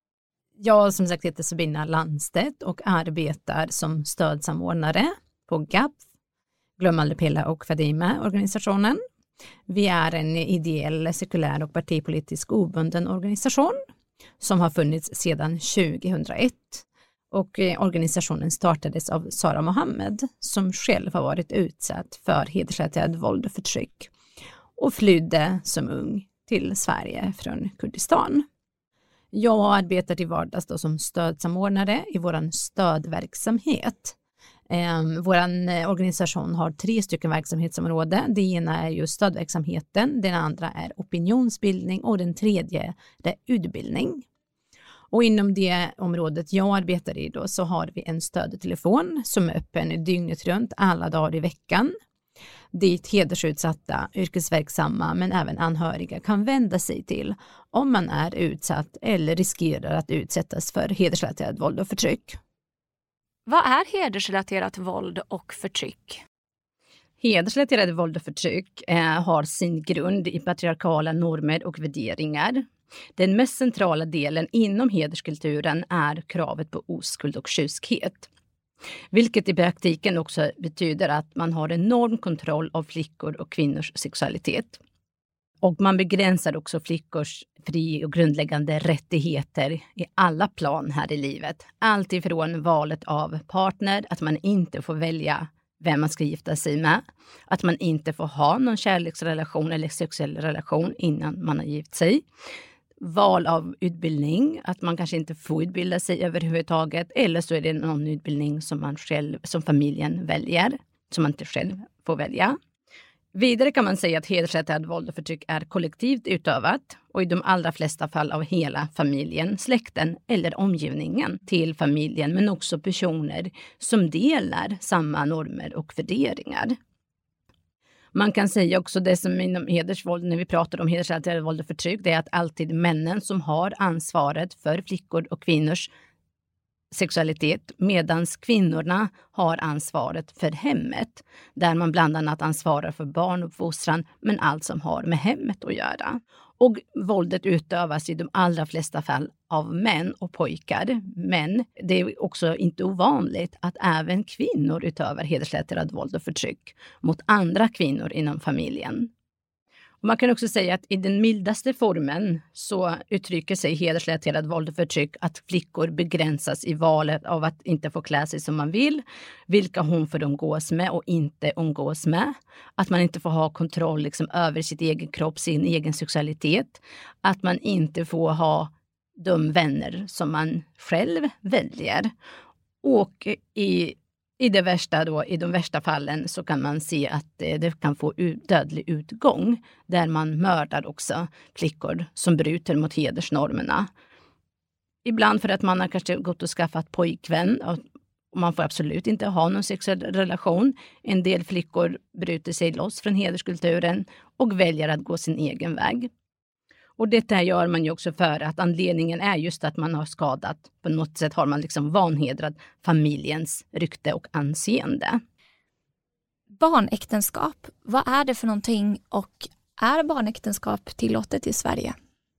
Jag som sagt heter Sabina Landstedt och arbetar som stödsamordnare på G A P F, Glöm aldrig Pela och Fadime organisationen. Vi är en ideell, sekulär och partipolitisk obunden organisation som har funnits sedan tjugohundraett och organisationen startades av Sara Mohammed som själv har varit utsatt för hedersrelaterat våld och förtryck och flydde som ung till Sverige från Kurdistan. Jag arbetar till vardags då som stödsamordnare i vår stödverksamhet. Eh, vår organisation har tre stycken verksamhetsområden. Det ena är ju stödverksamheten, den andra är opinionsbildning och den tredje är utbildning. Och inom det området jag arbetar i då så har vi en stödtelefon som är öppen dygnet runt alla dagar i veckan. Dit hedersutsatta, yrkesverksamma men även anhöriga kan vända sig till om man är utsatt eller riskerar att utsättas för hedersrelaterat våld och förtryck.
Vad är hedersrelaterat våld och förtryck?
Hedersrelaterat våld och förtryck eh, har sin grund i patriarkala normer och värderingar. Den mest centrala delen inom hederskulturen är kravet på oskuld och kyskhet. Vilket i praktiken också betyder att man har enorm kontroll av flickor och kvinnors sexualitet. Och man begränsar också flickors fri- och grundläggande rättigheter i alla plan här i livet. Allt ifrån valet av partner, att man inte får välja vem man ska gifta sig med. Att man inte får ha någon kärleksrelation eller sexuell relation innan man har gift sig. Val av utbildning, att man kanske inte får utbilda sig överhuvudtaget. Eller så är det någon utbildning som man själv, som familjen väljer, som man inte själv får välja. Vidare kan man säga att hedersrelaterat våld och förtryck är kollektivt utövat och i de allra flesta fall av hela familjen, släkten eller omgivningen till familjen, men också personer som delar samma normer och värderingar. Man kan säga också det som inom hedersvåld, när vi pratar om hedersrelaterat våld och förtryck, det är att alltid männen som har ansvaret för flickor och kvinnors sexualitet, medan kvinnorna har ansvaret för hemmet, där man bland annat ansvarar för barnuppfostran, men allt som har med hemmet att göra. Och våldet utövas i de allra flesta fall av män och pojkar, men det är också inte ovanligt att även kvinnor utövar hedersrelaterat våld och förtryck mot andra kvinnor inom familjen. Och man kan också säga att i den mildaste formen så uttrycker sig hedersrelaterat våld och förtryck att flickor begränsas i valet av att inte få klä sig som man vill, vilka hon får umgås med och inte umgås med. Att man inte får ha kontroll liksom, över sitt egen kropp, sin egen sexualitet. Att man inte får ha de vänner som man själv väljer. Och i I det värsta då, i de värsta fallen så kan man se att det kan få dödlig utgång där man mördar också flickor som bryter mot hedersnormerna. Ibland för att man har kanske gått och skaffat pojkvän och man får absolut inte ha någon sexuell relation. En del flickor bryter sig loss från hederskulturen och väljer att gå sin egen väg. Och detta gör man ju också för att anledningen är just att man har skadat, på något sätt har man liksom vanhedrat familjens rykte och anseende.
Barnäktenskap, vad är det för någonting och är barnäktenskap tillåtet i Sverige?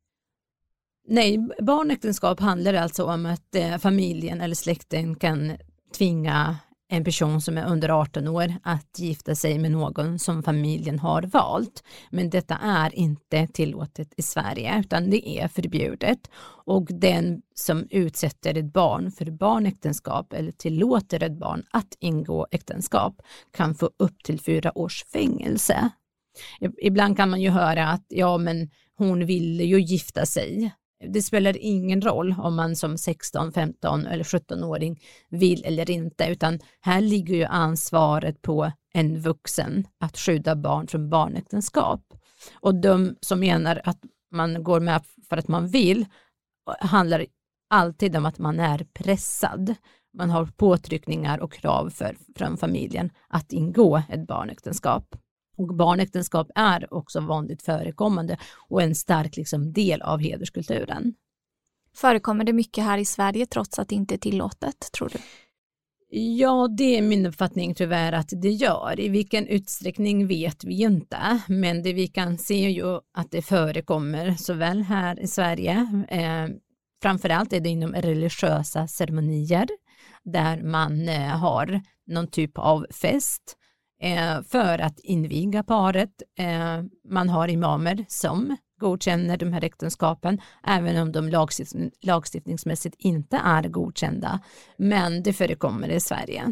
Nej, barnäktenskap handlar alltså om att eh, familjen eller släkten kan tvinga en person som är under arton år att gifta sig med någon som familjen har valt. Men detta är inte tillåtet i Sverige utan det är förbjudet. Och den som utsätter ett barn för barnäktenskap eller tillåter ett barn att ingå äktenskap kan få upp till fyra års fängelse. Ibland kan man ju höra att ja men hon ville ju gifta sig. Det spelar ingen roll om man som sexton, femton eller sjutton-åring vill eller inte, utan här ligger ju ansvaret på en vuxen att skydda barn från barnäktenskap. Och de som menar att man går med för att man vill handlar alltid om att man är pressad. Man har påtryckningar och krav för, från familjen att ingå ett barnäktenskap. Och barnäktenskap är också vanligt förekommande och en stark liksom, del av hederskulturen.
Förekommer det mycket här i Sverige trots att det inte är tillåtet, tror du?
Ja, det är min uppfattning tyvärr att det gör. I vilken utsträckning vet vi inte. Men det vi kan se är ju att det förekommer såväl här i Sverige. Eh, framförallt är det inom religiösa ceremonier där man eh, har någon typ av fest. För att inviga paret. Man har imamer som godkänner de här äktenskapen även om de lagstiftning, lagstiftningsmässigt inte är godkända. Men det förekommer i Sverige.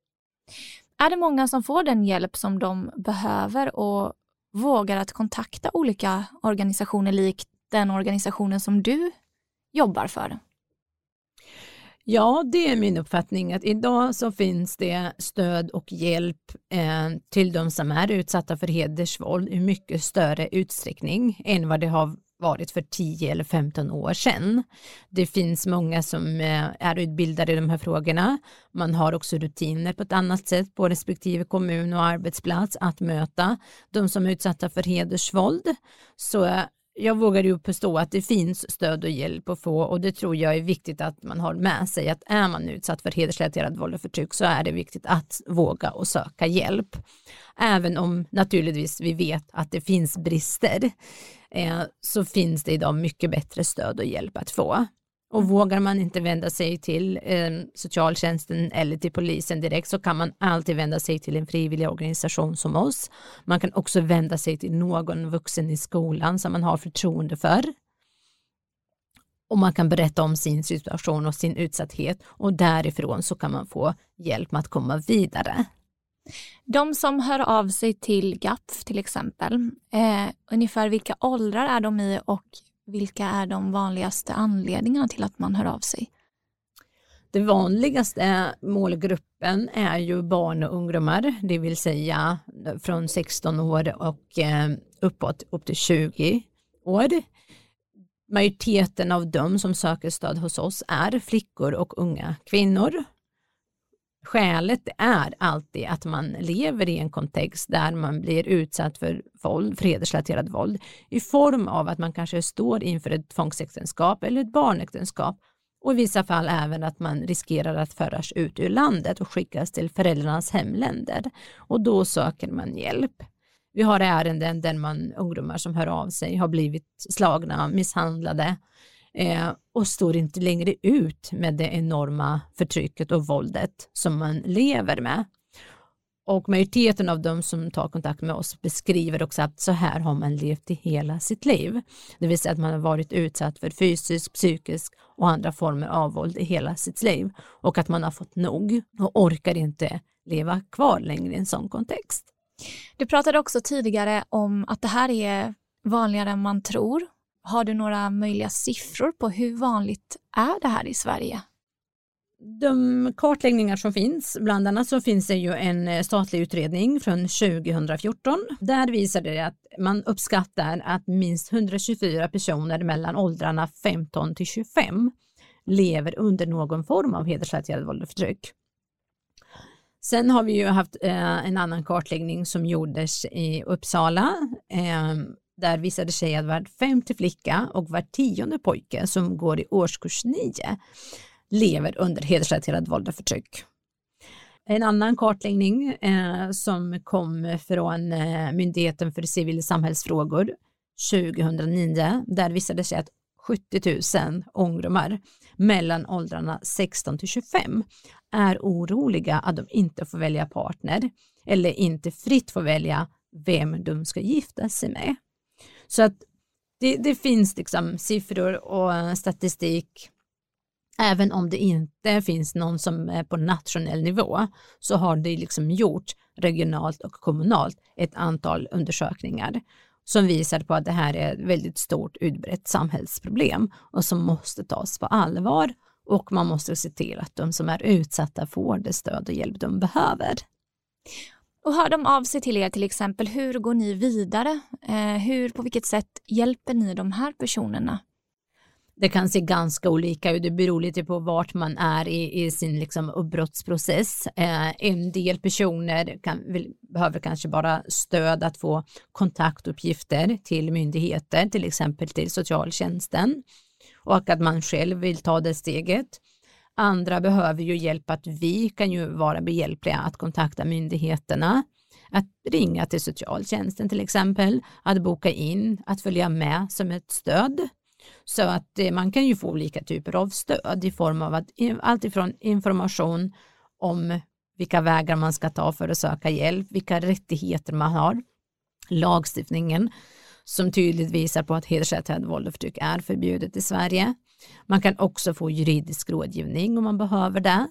Är det många som får den hjälp som de behöver och vågar att kontakta olika organisationer likt den organisationen som du jobbar för?
Ja, det är min uppfattning att idag så finns det stöd och hjälp eh, till de som är utsatta för hedersvåld i mycket större utsträckning än vad det har varit för tio eller femton år sedan. Det finns många som eh, är utbildade i de här frågorna. Man har också rutiner på ett annat sätt på respektive kommun och arbetsplats att möta de som är utsatta för hedersvåld. Så jag vågar ju påstå att det finns stöd och hjälp att få och det tror jag är viktigt att man har med sig att är man utsatt för hedersrelaterad våld och förtryck så är det viktigt att våga och söka hjälp. Även om naturligtvis vi vet att det finns brister eh, så finns det idag mycket bättre stöd och hjälp att få. Och vågar man inte vända sig till eh, socialtjänsten eller till polisen direkt så kan man alltid vända sig till en frivillig organisation som oss. Man kan också vända sig till någon vuxen i skolan som man har förtroende för. Och man kan berätta om sin situation och sin utsatthet och därifrån så kan man få hjälp med att komma vidare.
De som hör av sig till G A P F till exempel, eh, ungefär vilka åldrar är de i och vilka är de vanligaste anledningarna till att man hör av sig?
Det vanligaste målgruppen är ju barn och ungdomar, det vill säga från sexton år och uppåt upp till tjugo år. Majoriteten av dem som söker stöd hos oss är flickor och unga kvinnor. Skälet är alltid att man lever i en kontext där man blir utsatt för våld, för hedersrelaterad våld i form av att man kanske står inför ett tvångsäktenskap eller ett barnäktenskap och i vissa fall även att man riskerar att föras ut ur landet och skickas till föräldrarnas hemländer och då söker man hjälp. Vi har ärenden där man, ungdomar som hör av sig har blivit slagna, misshandlade Eh, och står inte längre ut med det enorma förtrycket och våldet som man lever med. Och majoriteten av dem som tar kontakt med oss beskriver också att så här har man levt i hela sitt liv. Det vill säga att man har varit utsatt för fysisk, psykisk och andra former av våld i hela sitt liv. Och att man har fått nog och orkar inte leva kvar längre i en sån kontext.
Du pratade också tidigare om att det här är vanligare än man tror. Har du några möjliga siffror på hur vanligt är det här i Sverige?
De kartläggningar som finns, bland annat så finns det ju en statlig utredning från tjugohundrafjorton. Där visar det att man uppskattar att minst etthundratjugofyra personer mellan åldrarna femton till tjugofem lever under någon form av hedersrelaterat våld och förtryck. Sen har vi ju haft eh, en annan kartläggning som gjordes i Uppsala. Eh, Där visade det sig att var femte flicka och var tionde pojke som går i årskurs nio lever under hedersrelaterat våld och förtryck. En annan kartläggning eh, som kom från eh, Myndigheten för civil samhällsfrågor tjugohundranio, där visade det sig att sjuttio tusen ungdomar mellan åldrarna sexton till tjugofem är oroliga att de inte får välja partner eller inte fritt får välja vem de ska gifta sig med. Så att det, det finns liksom siffror och statistik. Även om det inte finns någon som är på nationell nivå, så har det liksom gjort regionalt och kommunalt ett antal undersökningar som visar på att det här är ett väldigt stort utbrett samhällsproblem och som måste tas på allvar, och man måste se till att de som är utsatta får det stöd och hjälp de behöver.
Och hör de av sig till er till exempel, hur går ni vidare? Eh, hur, på vilket sätt hjälper ni de här personerna?
Det kan se ganska olika ut, det beror lite på vart man är i, i sin liksom uppbrottsprocess. Eh, en del personer kan, vill, behöver kanske bara stöd att få kontaktuppgifter till myndigheter, till exempel till socialtjänsten, och att man själv vill ta det steget. Andra behöver ju hjälp, att vi kan ju vara behjälpliga att kontakta myndigheterna, att ringa till socialtjänsten till exempel, att boka in, att följa med som ett stöd. Så att eh, man kan ju få olika typer av stöd i form av att, allt ifrån information om vilka vägar man ska ta för att söka hjälp, vilka rättigheter man har, lagstiftningen som tydligt visar på att hedersrelaterat våld och förtryck är förbjudet i Sverige. Man kan också få juridisk rådgivning om man behöver det.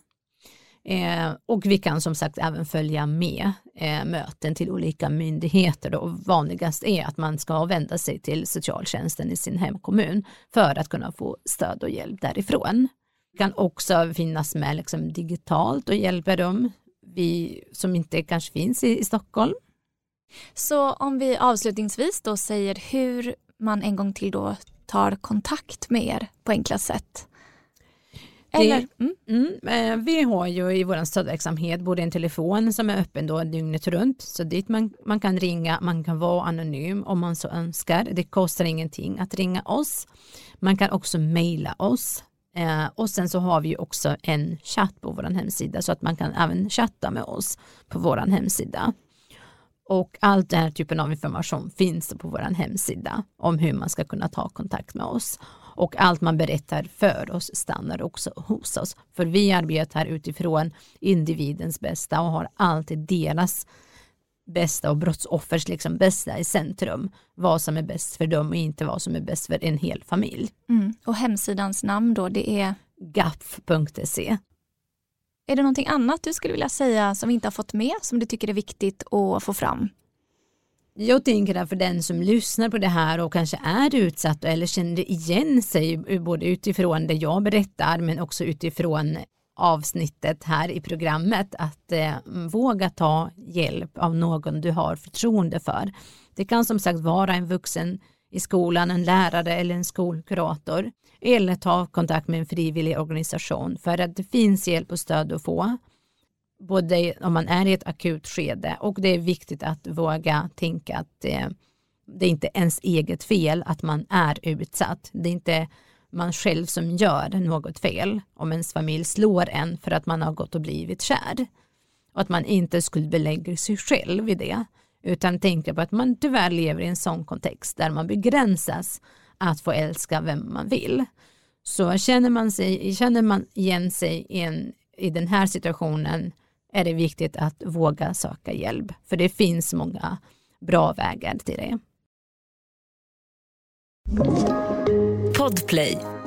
Eh, och vi kan som sagt även följa med eh, möten till olika myndigheter då. Och vanligast är att man ska vända sig till socialtjänsten i sin hemkommun för att kunna få stöd och hjälp därifrån. Det kan också finnas med liksom digitalt och hjälpa dem vi, som inte kanske finns i, i Stockholm.
Så om vi avslutningsvis då säger hur man en gång till då tar kontakt med er på enklast sätt. Eller,
det, mm. Mm, vi har ju i vår stödverksamhet både en telefon som är öppen då dygnet runt, så dit man, man kan ringa, man kan vara anonym om man så önskar. Det kostar ingenting att ringa oss. Man kan också mejla oss. Eh, och sen så har vi också en chatt på vår hemsida, så att man kan även chatta med oss på vår hemsida. Och allt den här typen av information finns på vår hemsida om hur man ska kunna ta kontakt med oss. Och allt man berättar för oss stannar också hos oss. För vi arbetar utifrån individens bästa och har alltid deras bästa och brottsoffers liksom bästa i centrum. Vad som är bäst för dem och inte vad som är bäst för en hel familj.
Mm. Och hemsidans namn då, det är
G A F punkt se.
Är det någonting annat du skulle vilja säga som vi inte har fått med, som du tycker är viktigt att få fram?
Jag tänker att för den som lyssnar på det här och kanske är utsatt eller känner igen sig både utifrån det jag berättar men också utifrån avsnittet här i programmet, att eh, våga ta hjälp av någon du har förtroende för. Det kan som sagt vara en vuxen i skolan, en lärare eller en skolkurator, eller ta kontakt med en frivillig organisation, för att det finns hjälp och stöd att få. Både om man är i ett akut skede, och det är viktigt att våga tänka att det, det är inte ens eget fel att man är utsatt. Det är inte man själv som gör något fel om ens familj slår en för att man har gått och blivit kär. Och att man inte skuldbelägger sig själv i det, utan tänka på att man tyvärr lever i en sån kontext där man begränsas att få älska vem man vill. Så känner man, sig, känner man igen sig i, en, i den här situationen, är det viktigt att våga söka hjälp. För det finns många bra vägar till det.
Podplay.